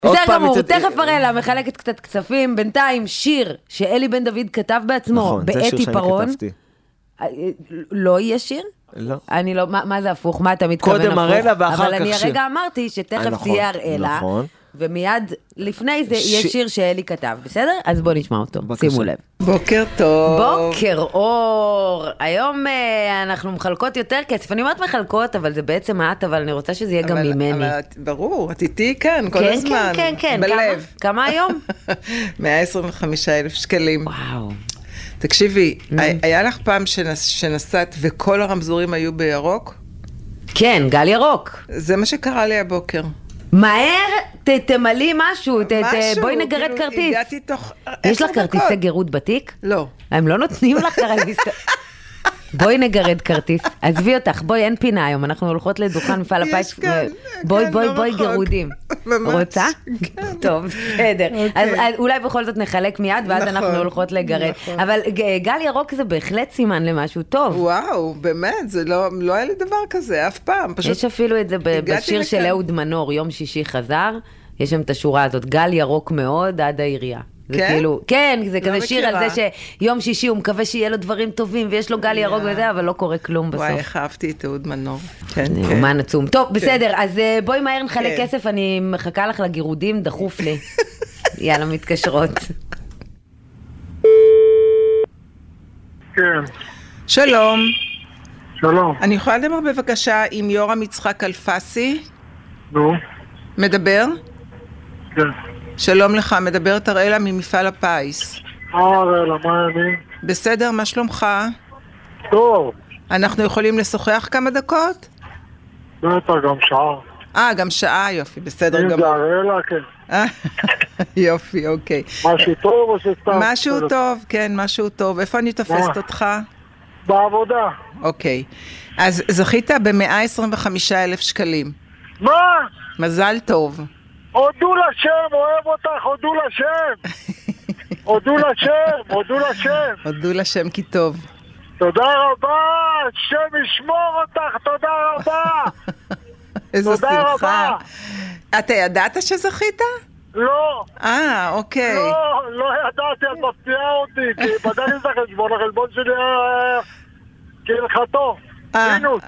בסדר גמור, תכף אראלה מחלקת קצת כספים, בינתיים שיר שאלי בן דוד כתב בעצמו, בעת עיפרון. לא יהיה שיר? לא. אני לא, מה זה הפוך? מה אתה מתכוון הפוך? קודם אראלה ואחר כך אבל אני שיר. הרגע אמרתי שתכף תהיה אראלה. נכון. ומיד לפני זה יש שיר שאלי כתב, בסדר? אז בוא נשמע אותו, שימו לב. בוקר טוב. בוקר אור. היום אנחנו מחלקות יותר כסף. אני אומרת מחלקות, אבל זה בעצם את, אבל אני רוצה שזה יהיה גם ממני. ברור, את איתי כאן כל הזמן. כן, כן, כן. בלב. כמה היום? 125,000 שקלים. וואו. תקשיבי, היה לך פעם שנסעת וכל הרמזורים היו בירוק? כן, גל ירוק. זה מה שקרה לי הבוקר. מהר, תמלי משהו, בואי נגרד כרטיס. הגעתי תוך 10 דקות. יש לך כרטיסי גירות בתיק? לא. הם לא נותנים לך כרטיס. בואי נגרד כרטיס. עזבי אותך, בואי, אין פינה היום, אנחנו הולכות לדוכן מפעל הפיס. בואי גירודים. רוצה? טוב, בסדר. אז אולי בכל זאת נחלק מיד, ואז אנחנו הולכות לגרד. אבל גל ירוק זה בהחלט סימן למשהו טוב. וואו, באמת, זה לא היה לי דבר כזה, אף פעם. יש אפילו את זה בשיר של אהוד מנור, יום שישי חזר, יש שם את השורה הזאת, גל ירוק מאוד עד העירייה. כן, זה כזה שיר על זה שיום שישי הוא מקווה שיהיה לו דברים טובים, ויש לו גל ירוק וזה, אבל לא קורה כלום בסוף. וואי, איך אהבתי את אהוד מנור. מה נצום. טוב, בסדר, אז בואי מהר נחלק כסף, אני מחכה לך לגירודים, דחוף לי. יאללה, מתקשרות. כן. שלום. שלום. אני יכולה לדבר בבקשה עם יורם יצחק אלפסי? נו. מדבר? כן. שלום לך, מדברת אראלה ממפעל הפיס. אראלה, מה אני? בסדר, מה שלומך? טוב. אנחנו יכולים לשוחח כמה דקות? בטח, גם שעה. גם שעה, יופי, בסדר אם גמור. זה אראלה, כן. יופי, אוקיי. משהו טוב או שסתם? משהו טוב, כן, משהו טוב. איפה אני תופסת אותך? בעבודה. אוקיי. אז זכית ב-125,000 שקלים. מה? מזל טוב. הודו לשם, אוהב אותך, הודו לשם. הודו לשם, הודו לשם. הודו לשם כי טוב. תודה רבה, שם ישמור אותך, תודה רבה. איזו תודה שמחה. רבה. אתה ידעת שזכית? לא. אוקיי. לא ידעתי, את מפתיעה אותי, כי בדקתי את החשבון, החשבון שלי כהלכתו. מינוס.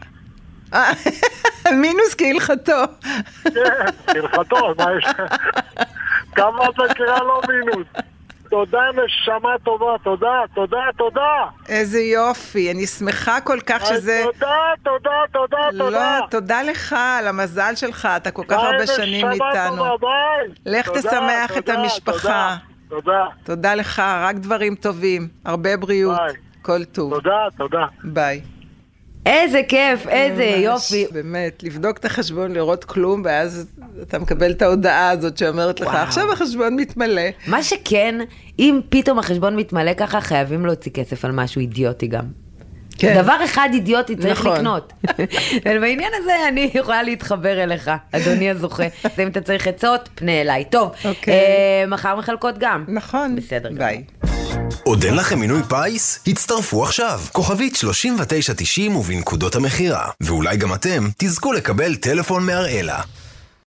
מינוס כהלכתו. כן, כהלכתו, מה יש? כמה את מכירה לא מינוס? תודה, נשמה טובה, תודה, תודה, תודה. איזה יופי, אני שמחה כל כך שזה... תודה, תודה, תודה, תודה. לא, תודה לך על המזל שלך, אתה כל כך הרבה שנים איתנו. לך תשמח את המשפחה. תודה. תודה לך, רק דברים טובים, הרבה בריאות, כל טוב. תודה, תודה. ביי. איזה כיף, איזה יופי. באמת, לבדוק את החשבון, לראות כלום, ואז אתה מקבל את ההודעה הזאת שאומרת לך, עכשיו החשבון מתמלא. מה שכן, אם פתאום החשבון מתמלא ככה, חייבים להוציא כסף על משהו אידיוטי גם. דבר אחד אידיוטי צריך לקנות. ובעניין הזה אני יכולה להתחבר אליך, אדוני הזוכה. אם אתה צריך עצות, פנה אליי. טוב, מחר מחלקות גם. נכון. בסדר. ביי. עוד אין לכם מינוי פייס? הצטרפו עכשיו. כוכבית 3990 ובנקודות המחירה. ואולי גם אתם תזכו לקבל טלפון מאראלה.